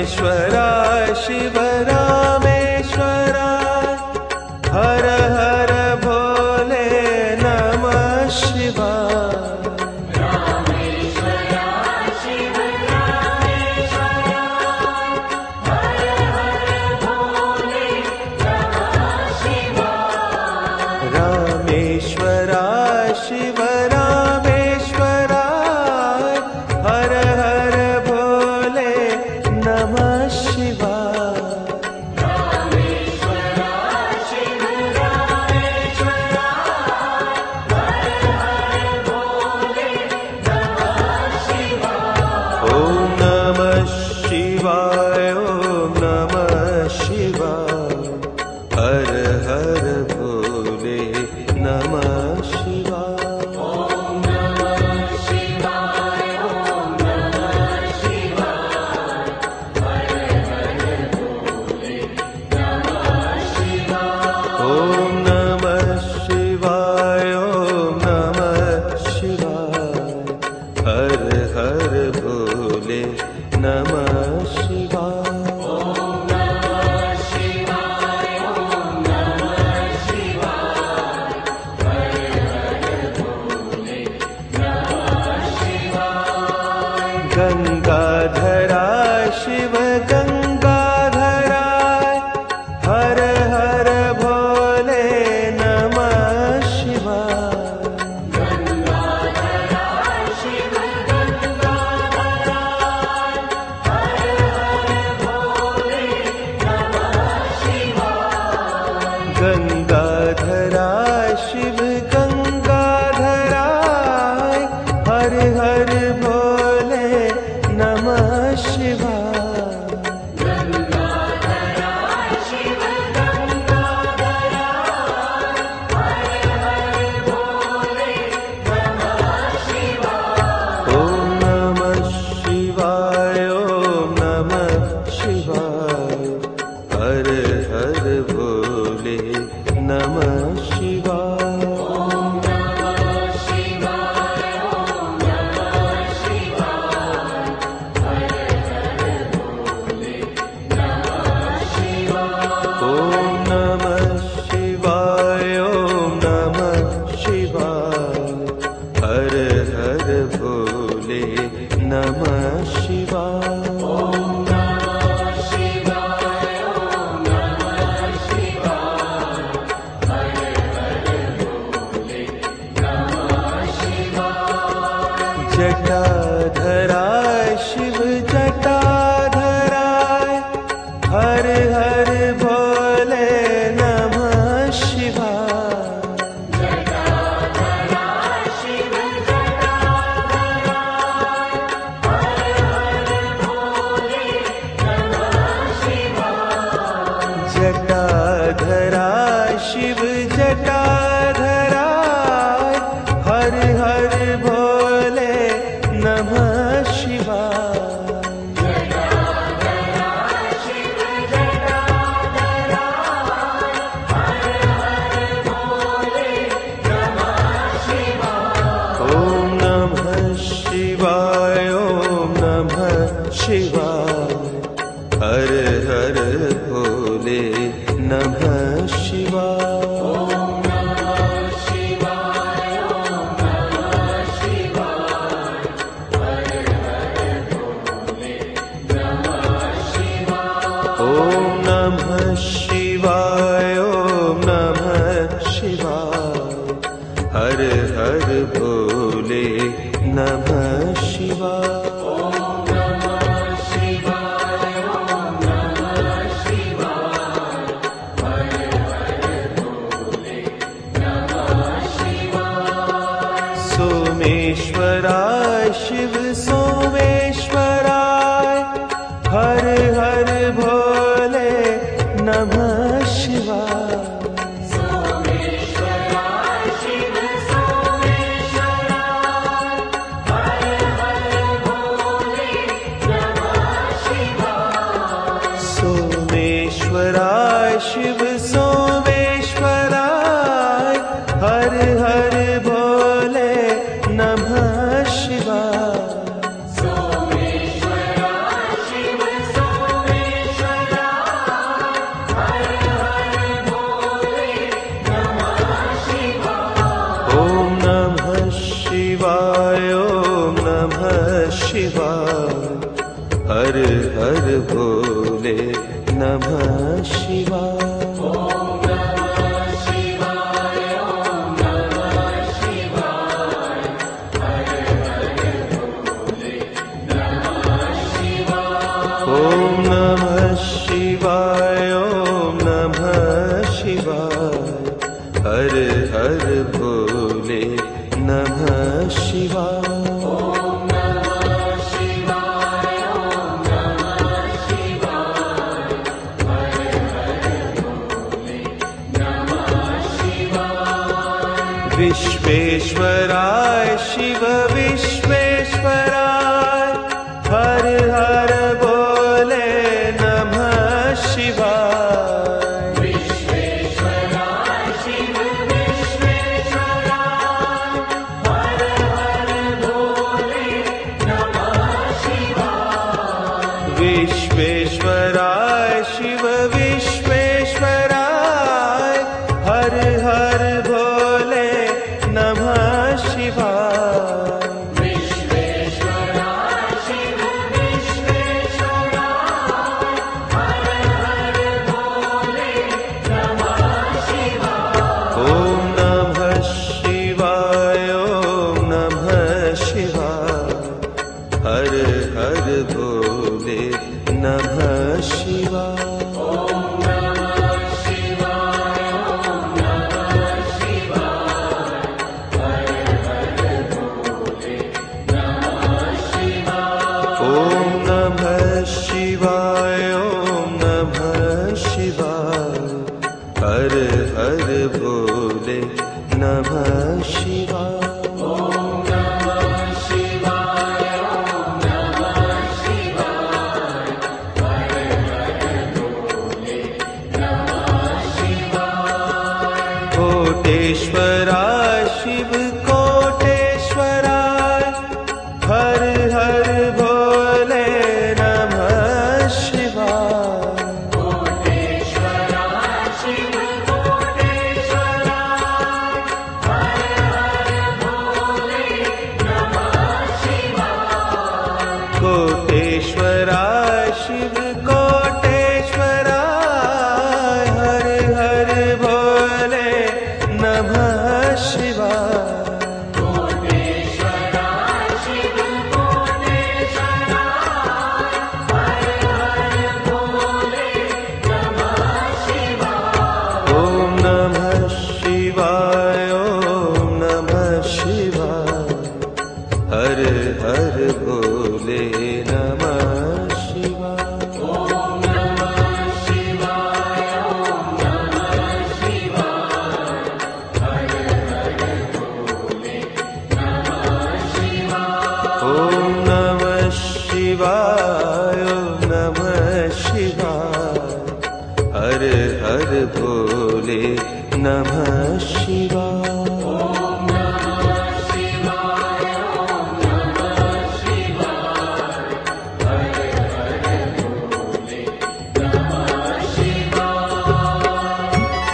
रामेश्वरा शिव रामेश्वरा हर हर भोले नमः शिवाय। रामेश्वरा शिव रामेश्वरा हर हर भोले नमः शिवाय। रामेश्वरा शिव रामेश्वरा हर हर भोले नमः शिवाय। रामेश्वरा शिव रामेश्वरा हर हर भोले नमः शिवाय। ओम नमः शिवाय ओम नमः शिवाय हर हर भोले नमः शिवाय। ओम नमः शिवाय ओम नमः शिवाय हर हर भोले नमः शिवाय। ओम नमः शिवाय ओम नमः शिवाय हर हर भोले नमः शिवाय। ओम नमः शिवाय ओम नमः शिवाय हर हर भोले नमः शिवाय। गंगाधरा शिव गंगाधरा हर हर भोले नमः शिवाय। गंगाधरा शिव गंगाधरा हर हर भोले नमः शिवाय। गंगाधरा शिव गंगाधरा हर हर भोले नमः शिवाय। गंगाधरा शिव गंगाधरा हर हर भोले नमः शिवाय। ओम नमः शिवाय ओम नमः शिवाय हर हर भोले नमः शिवाय। ओम नमः शिवाय ओम नमः शिवाय हर हर भोले नमः शिवाय। ओम नमः शिवाय ओम नमः शिवाय हर हर भोले नमः शिवाय। ओम नमः शिवाय ओम नमः शिवाय हर हर भोले नमः शिवाय। जटाधरा शिव जटाधरा हर हर भोले नमः शिवाय। जटाधरा शिव जटाधरा हर हर भोले नमः शिवाय। जटाधरा शिव जटाधरा हर हर भोले नमः शिवाय। जटाधरा शिव जटाधरा हर हर भोले नमः शिवाय। ओम नमः शिवाय ओम नमः शिवाय हर हर भोले नमः शिवाय। ओम नमः शिवाय ओम नमः शिवाय हर हर भोले नमः शिवाय। ओम नमः शिवाय ओम नमः शिवाय हर हर भोले नमः शिवाय। ओम नमः शिवाय ओम नमः शिवाय हर हर हर हर भोले नमः शिवाय। ओम नमः शिवाय, ओम नमः शिवाय, हर हर भोले नमः शिवाय। ओम नमः शिवाय, ओम नमः शिवाय, हर हर भोले नमः शिवाय। विश्वेश्वराय शिव विश्वेश्वराय, हर हर भोले नमः शिवाय। विश्वेश्वराय शिव विश्वेश्वराय, हर हर भोले नमः शिवाय। विश्वेश्वराय शिव विश्वेश्वराय, हर हर भोले नमः शिवाय। हर हर भोले नमः शिवाय। ओम नमः शिवाय, ओम नमः शिवाय, हर हर भोले नमः शिवाय। ओम नमः शिवाय, ओम नमः शिवाय, हर हर भोले नमः शिवाय। कोटेश्वराय शिव कोटेश्वराय, हर हर भोले नमः शिवाय। कोटेश्वराय शिव कोटेश्वराय, हर हर भोले नमः शिवाय। कोटेश्वराय शिव कोटेश्वराय, हर हर भोले नमः शिवाय। कोटेश्वराय शिव कोटेश्वराय, हर हर भोले नमः शिवाय। ओम नमः शिवाय, ओम नमः शिवाय, हर हर भोले नमः शिवाय। ओम नमः शिवाय, ओम नमः शिवाय, हर हर भोले नमः शिवाय। ओम नमः शिवाय, ओम नमः शिवाय, हर हर भोले नमः शिवाय। ओम नमः शिवाय, ओम नमः शिवाय, हर हर भोले नमः शिवाय।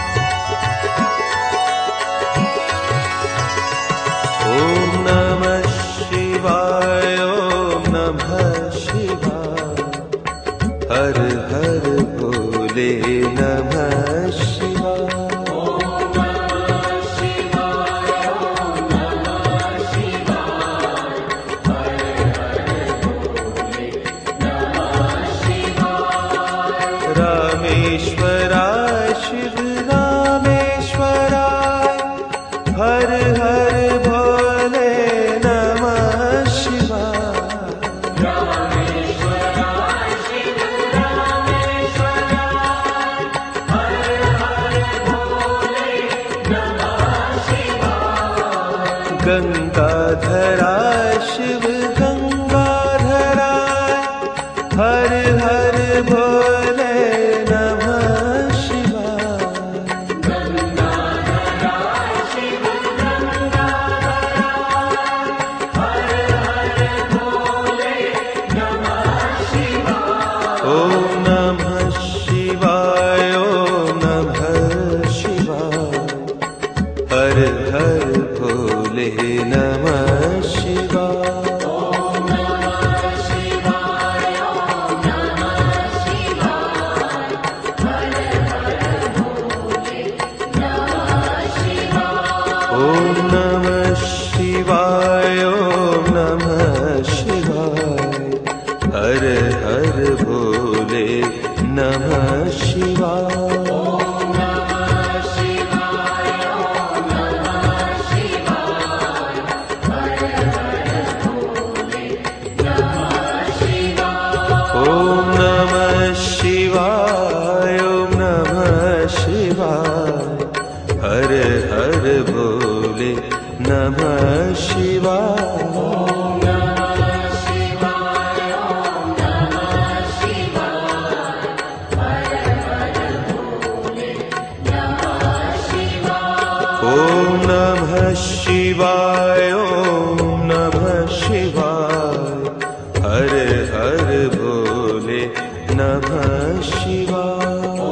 ओम नमः शिवाय, ओम नमः शिवाय, हर हर भोले नमः शिवाय। ओम नमः शिवाय, ओम नमः शिवाय, हर हर भोले नमः शिवाय। रामेश्वराय शिव रामेश्वराय, हर हर भोले नमः शिवाय। रामेश्वराय शिव रामेश्वराय, हर हर भोले नमः शिवाय। गंगाधराय शिव गंगाधराय, हर हर भोले नमः शिवाय। गंगाधराय शिव गंगाधराय, हर हर भोले नमः शिवाय। ओम नमः शिवाय, ओम नमः शिवाय, हर हर भोले नमः शिवाय। ओम नमः शिवाय, ओम नमः शिवाय। ओम नमः शिवाय, ओम नमः शिवाय, हर हर भोले नमः शिवाय। ओम नमः शिवाय, ओम नमः शिवाय, हर हर भोले नमः शिवाय।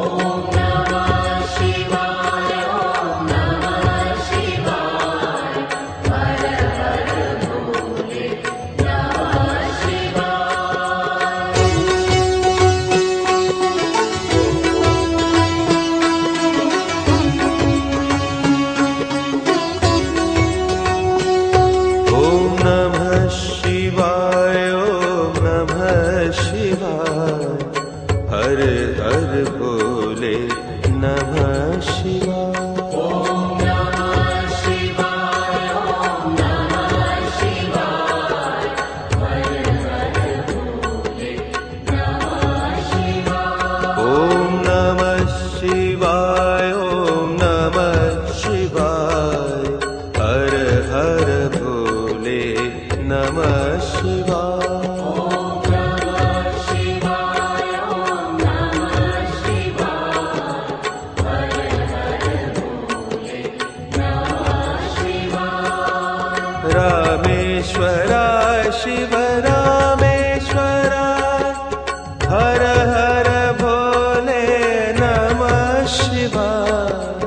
ओम नमः शिवाय, ओम नमः शिवाय, हर हर भोले नमः शिवाय। ओम नमः शिवाय, ओम नमः शिवाय, हर हर भोले नमः शिवाय। रामेश्वराय शिव रामेश्वराय, हर हर भोले नमः शिवाय।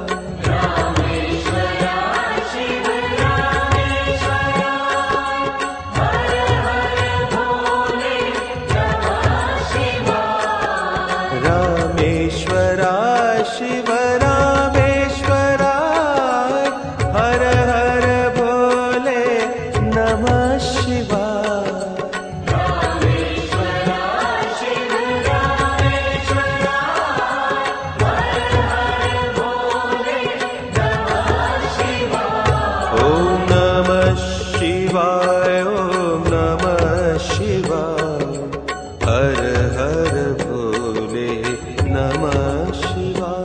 रामेश्वराय शिव रामेश्वराय, हर हर भोले नमः शिवाय। ओम नमः शिवाय, ओम नमः शिवाय, हर हर भोले नमः शिवाय।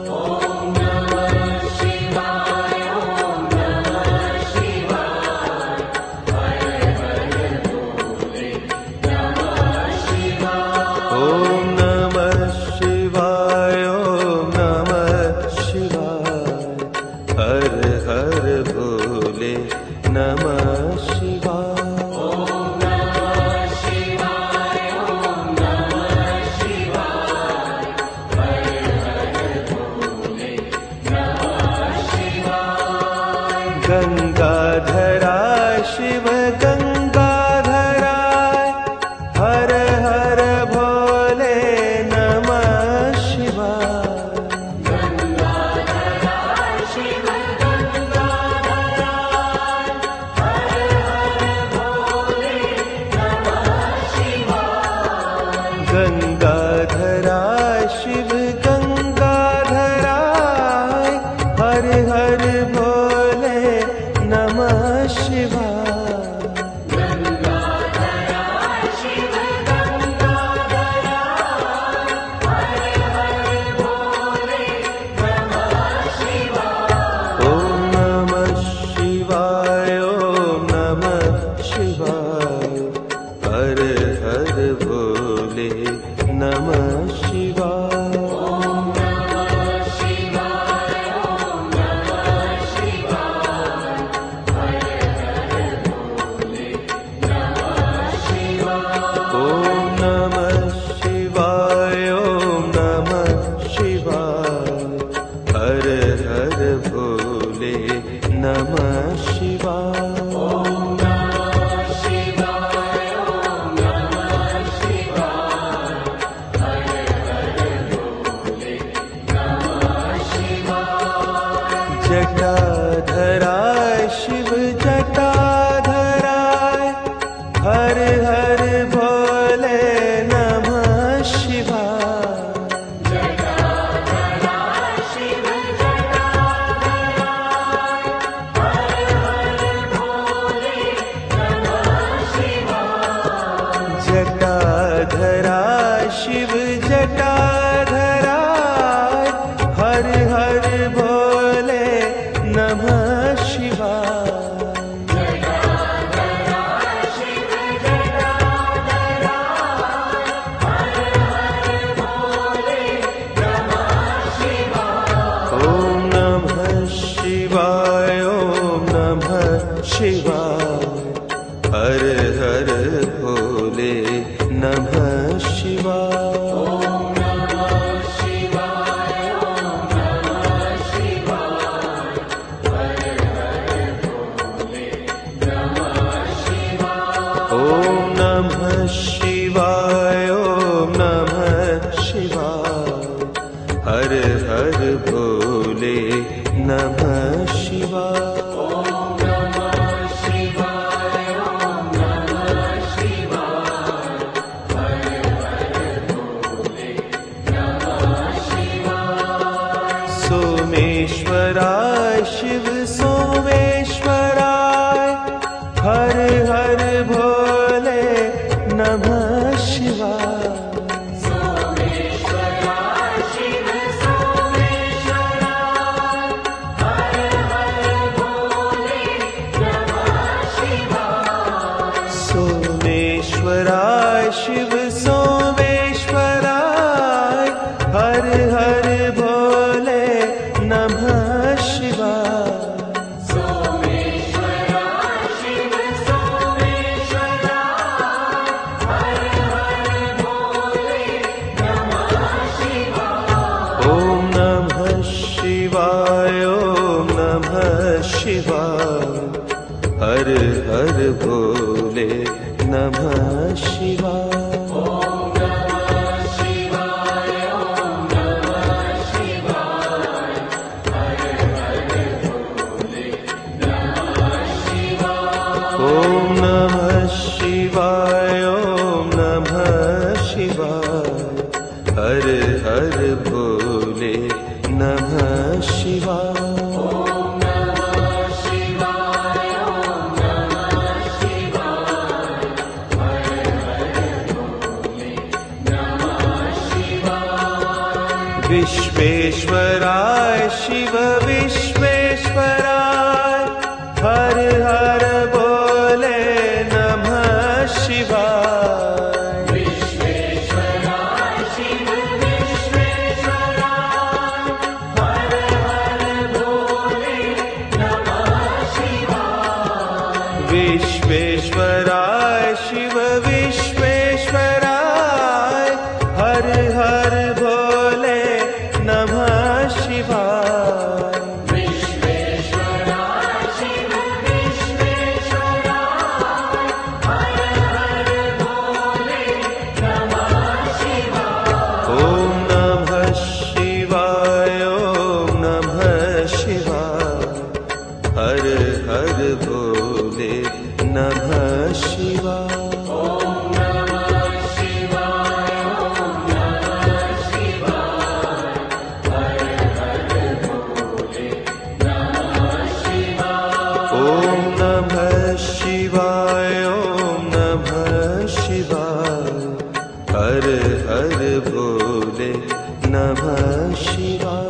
ओम नमः शिवाय, ओम नमः शिवाय, हर हर भोले नमः शिवाय। गंगाधराय शिव गंगाधराय, हर हर भोले नमः शिवाय। गंगाधराय शिव गंगाधराय, हर हर भोले नमः शिवाय। ओम नमः शिवाय, ओम नमः शिवाय, हर हर भोले नमः शिवाय। ओम नमः शिवाय, ओम नमः शिवाय, हर हर भोले नमः शिवाय। शिव जटाधराय हर हर भोले नमः शिवाय। ओम नमः शिवाय ओम नमः शिवाय हर हर भोले नमः शिवाय। ओम नमः शिवाय ओम नमः शिवाय हर हर भोले नमः शिवाय। सोमेश्वराय शिव सोमेश्वराय हर हर भोले नमः शिवाय। सोमेश्वराय शिव सोमेश्वराय हर हर भोले नमः शिवाय। सोमेश्वराय शिव सोमेश्वराय हर हर भोले नमः शिवाय। सोमेश्वराय शिव सोमेश्वराय हर हर भोले नमः शिवाय। ओम नमः शिवाय ओम नमः शिवाय हर हर भोले नमः शिवाय। ओम नमः शिवाय ओम नमः शिवाय हर हर भोले नमः शिवाय। विश्वेश्वराय शिव विश्वेश्वराय हर हर भोले नमः शिवाय। विश्वेश्वराय शिव विश्वेश्वराय हर हर भोले नमः शिवाय। विश्वेश्वराय शिव विश्वेश्वराय हर हर भोले नमः शिवाय। विश्वेश्वराय शिव विश्वेश्वराय हर हर भोले नमः शिवाय। ओम नमः शिवाय ओम नमः शिवाय हर हर भोले नमः शिवाय। ओम नमः शिवाय ओम नमः शिवाय हर हर भोले नमः शिवाय।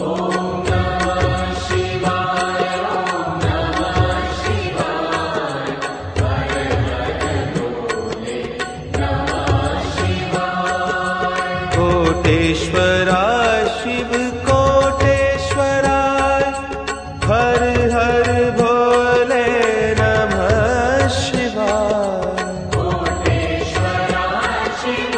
कोटेश्वराय शिव कोटेश्वराय हर हर भोले नमः शिवाय। कोटेश्वराय शिव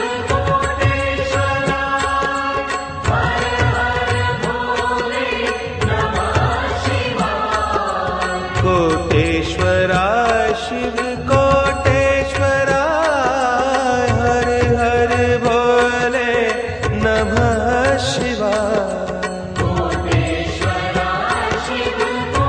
कोटेश्वराय हर हर भोले नमः शिवाय। कोटेश्वराय शिव कोटेश्वराय हर हर भोले नमः शिवाय। कोटेश्वराय शिव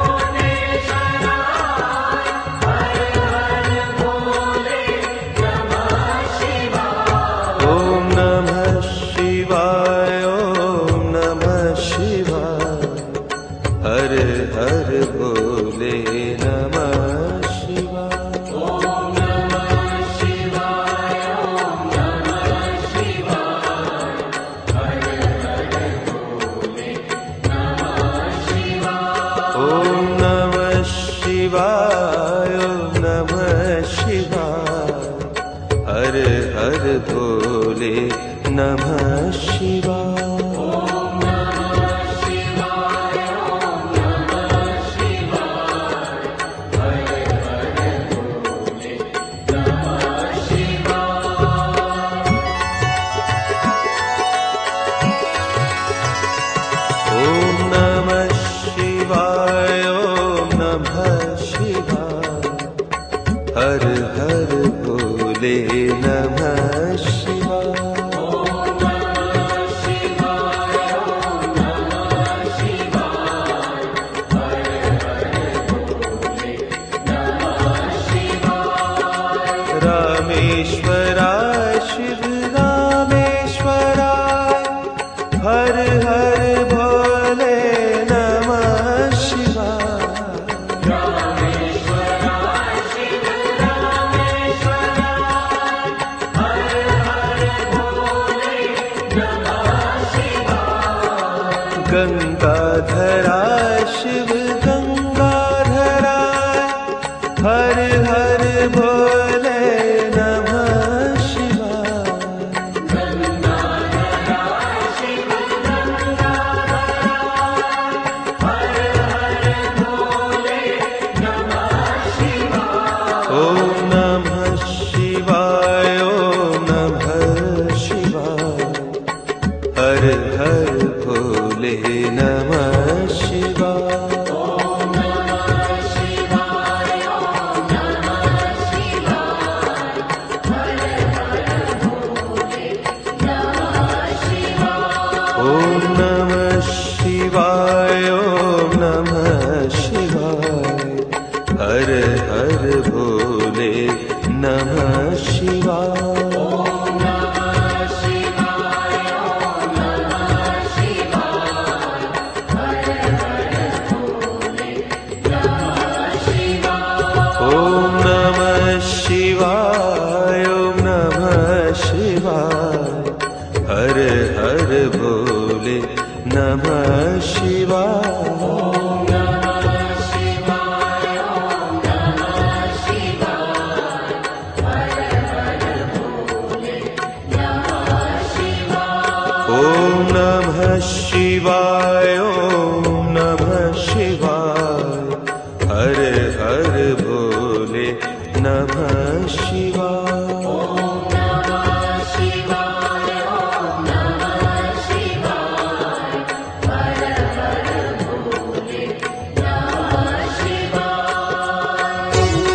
कोटेश्वराय हर हर भोले नमः शिवाय। ओम नमः शिवाय ओम नमः शिवाय हर हर भोले नमः शिवाय। ओम नमः शिवाय ओम नमः शिवाय भोले नमः शिवाय। हर हर भोले नमः शिवाय। रामेश्वराय शिव रामेश्वराय हर हर भोले नमः शिवाय। गंगाधरा शिव गंगाधराय हर हर भोले नमः शिवाय। गंगाधरा शिव गंगाधराय हर हर भोले नमः शिवाय। ओम नमः शिवाय ओम नमः शिवाय हर हर भोले नमः शिवाय। ओम नमः शिवाय ओम नमः शिवाय हर हर भोले नमः शिवाय। ओम नमः शिवाय ओम नमः शिवाय हर हर भोले नमः शिवाय। ओम नमः शिवाय ओम नमः शिवाय हर हर भोले नमः शिवाय। ओम नमः शिवाय ओम नमः शिवाय हर हर भोले नमः शिवाय। ओम नमः शिवाय ओम नमः शिवाय हर हर भोले नमः शिवाय। ओम नमः शिवाय ओम नमः शिवाय हर हर भोले नमः शिवाय।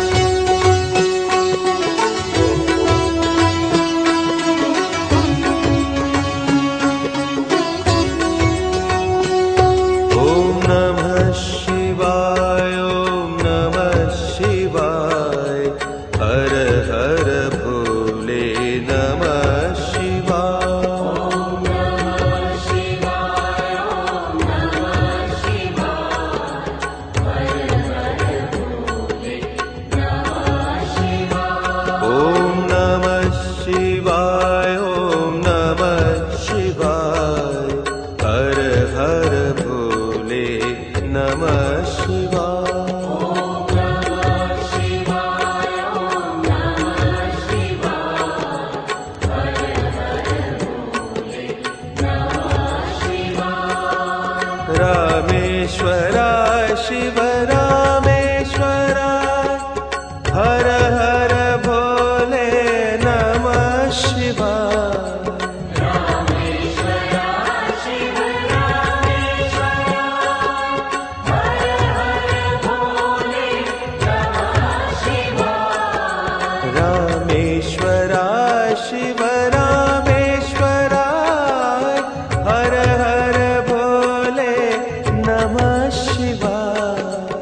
ओम नमः शिवाय ओम नमः शिवाय हर हर भोले नमः शिवाय। ओम नमः शिवाय ओम नमः शिवाय हर हर भोले नमः शिवाय। ओम नमः शिवाय ओम नमः शिवाय हर हर भोले नमः शिवाय। ओम नमः शिवाय ओम नमः शिवाय हर हर भोले नमः शिवाय। रामेश्वराय शिव रामेश्वराय हर हर भोले नमः शिवाय। रामेश्वराय शिव रामेश्वराय हर हर भोले नमः शिवाय।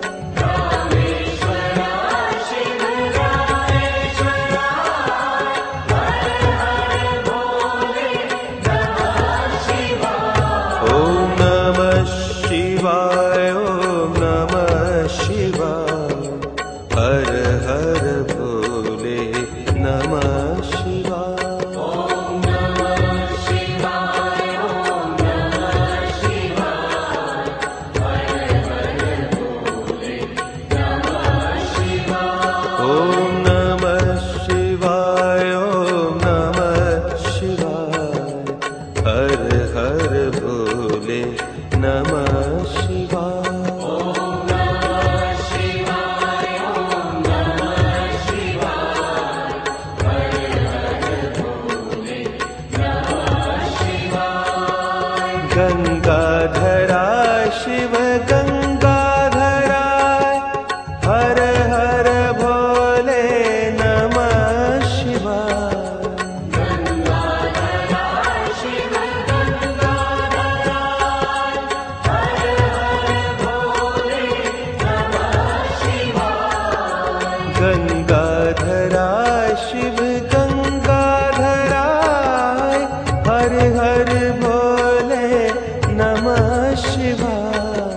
हर भोले नमः शिवाय।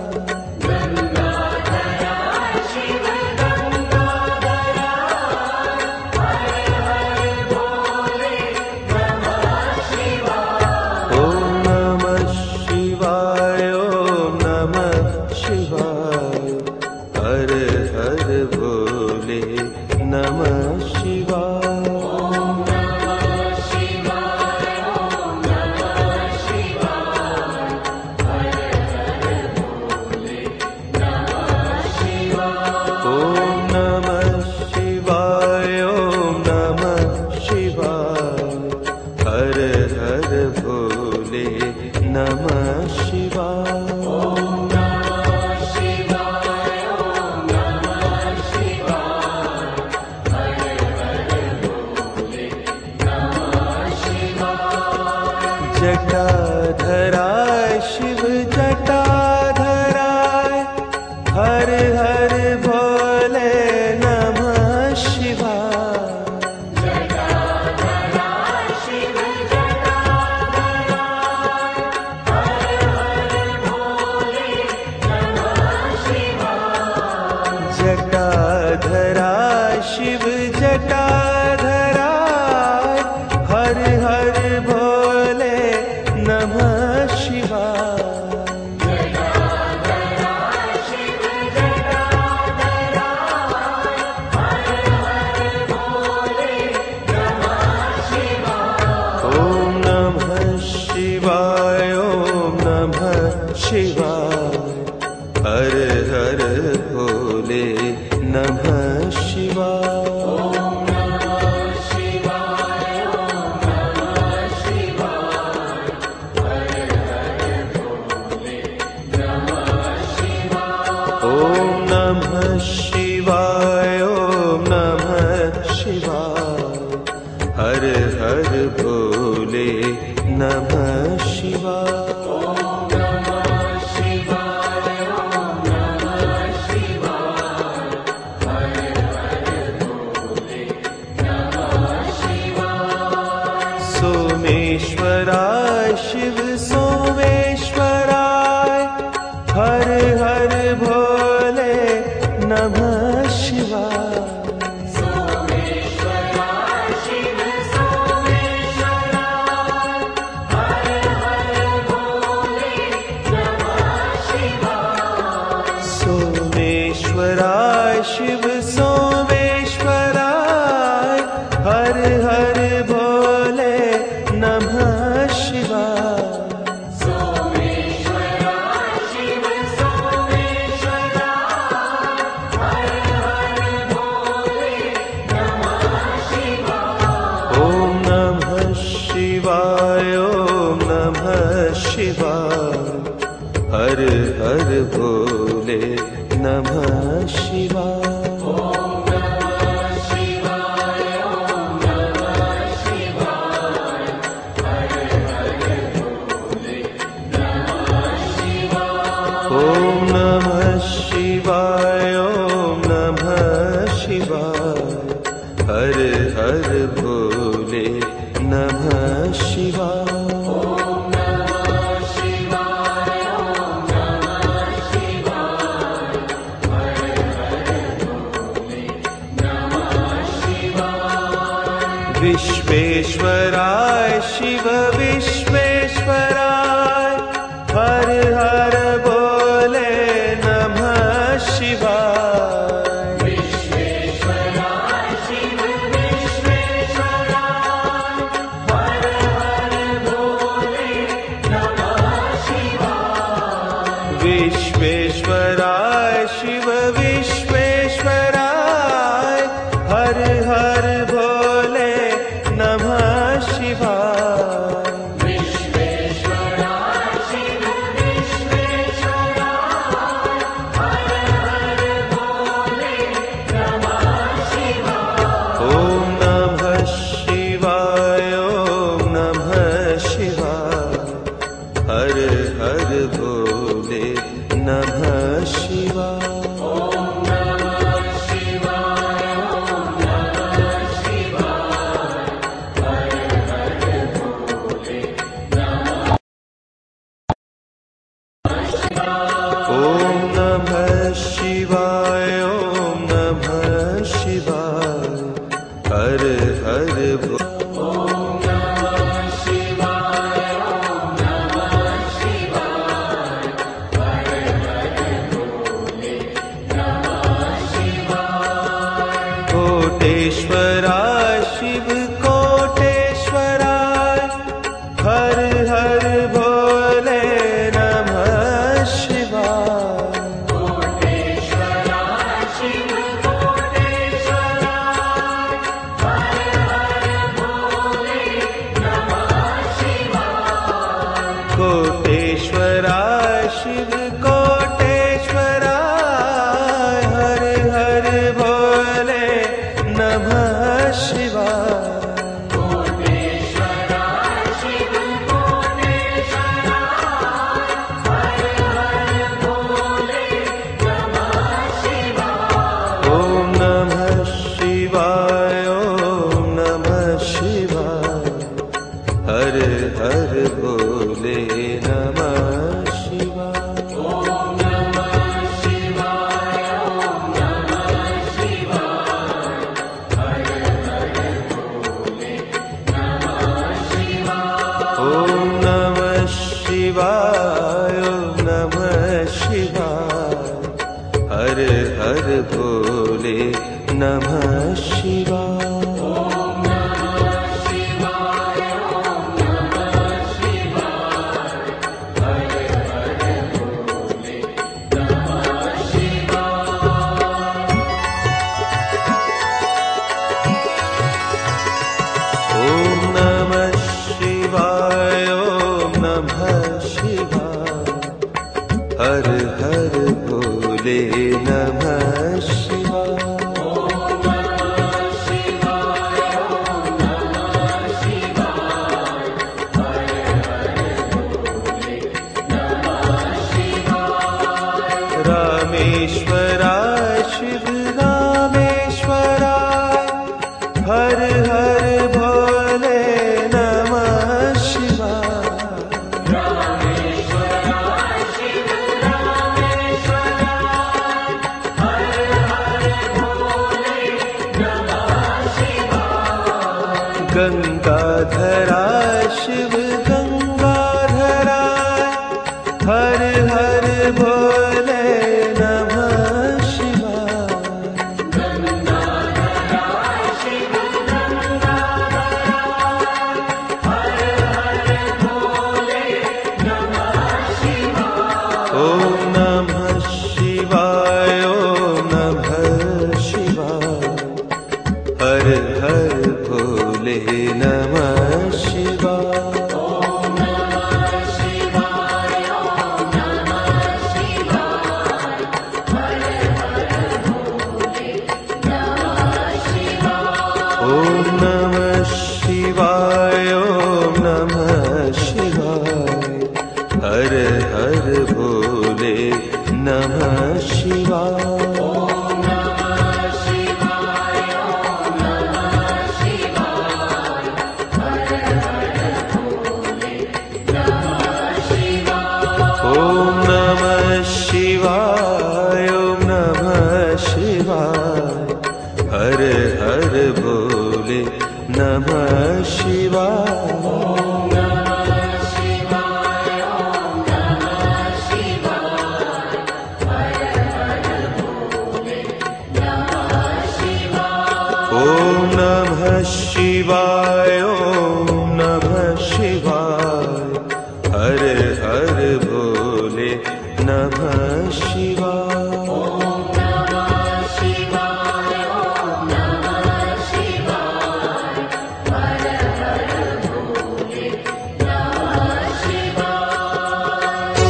जटाधराय शिव जटाधराय हर हर भोले नमः शिवाय। जटाधराय शिव जटाधराय हर हर भोले नमः शिवाय। जटाधराय शिव जटाधराय हर हर भोले नमः शिवाय। ओम नमः शिवाय ओम नमः शिवाय हर हर भोले नमः शिवाय। ओम नमः शिवाय ओम नमः शिवाय हर हर भोले नमः शिवाय। सोमेश्वराय शिव सोमेश्वराय हर हर भोले नमः शिवाय। सोमेश्वराय शिव सोमेश्वराय हर हर भोले नमः शिवाय। सोमेश्वराय शिव सोमेश्वराय हर हर भोले नमः शिवाय। सोमेश्वराय शिव सोमेश्वराय हर हर भोले नमः शिवाय। ओम नमः शिवाय ओम नमः शिवाय हर हर भोले नमः शिवाय। ओम नमः शिवाय ओम नमः शिवाय हर हर भोले नमः शिवाय। विश्वेश्वराय शिव विश्वेश्वराय हर हर भोले नमः शिवाय। विश्वेश्वराय शिव विश्वेश्वराय हर हर भोले नमः शिवाय। विश्वेश्वराय शिव विश्वेश्वराय हर हर भोले नमः शिवाय। हर हर भोले नमः शिवाय। कोटेश्वरा शिव कोटेश्वरा हर हर भोले नमः शिवाय। कोटेश्वरा शिव कोटेश्वरा हर हर भोले नमः शिवाय। कोटेश्वरा शिव कोटेश्वरा हर हर भोले नमः शिवाय। ओम नमः शिवाय ओम नमः शिवाय हर हर भोले नमः शिवाय। ओम नमः शिवाय ओम नमः शिवाय हर हर भोले नमः शिवाय। ओम नमः शिवाय ओम नमः शिवाय हर हर भोले नमः शिवाय। ओम नमः शिवाय ओम नमः शिवाय हर हर भोले नमः शिवाय। ओम नमः शिवाय ओम नमः शिवाय हर हर भोले नमः शिवाय। ओम नमः शिवाय ओम नमः शिवाय हर हर भोले नमः शिवाय। रामेश्वराय शिव रामेश्वराय हर हर भोले नमः शिवाय। रामेश्वरा शिव रामेश्वराय हर हर भोले नमः शिवाय। गंगाधरा शिव गंगाधराय हर हर भोले नमः शिवाय। गंगाधरा शिव गंगाधराय हर हर भोले नमः शिवाय। ओम नमः शिवाय ओम नमः शिवाय हर हर भोले नमः शिवाय। ओम नमः शिवाय ओम नमः शिवाय हर हर भोले नमः शिवाय। ओम नमः शिवाय ओम नमः शिवाय हर हर भोले नमः शिवाय। ओम नमः शिवाय ओम नमः शिवाय हर हर भोले नमः शिवाय। ओम नमः शिवाय ओम नमः शिवाय हर हर भोले नमः शिवाय। ओम नमः शिवाय ओम नमः शिवाय हर हर भोले नमः शिवाय। ओम नमः शिवाय ओम नमः शिवाय हर हर भोले नमः शिवाय। ओम नमः शिवाय ओम नमः शिवाय हर हर भोले नमः शिवाय।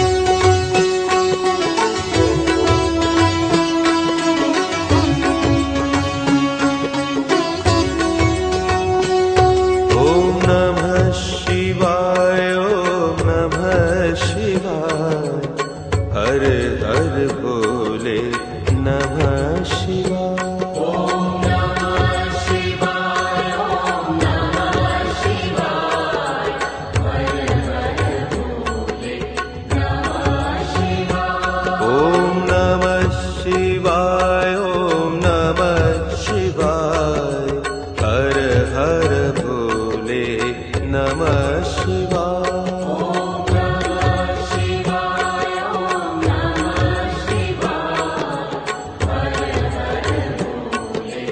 ओम नमः शिवाय ओम नमः शिवाय हर हर भोले नमः शिवाय। ओम नमः शिवाय ओम नमः शिवाय हर हर भोले नमः शिवाय। ओम नमः शिवाय ओम नमः शिवाय हर हर भोले नमः शिवाय।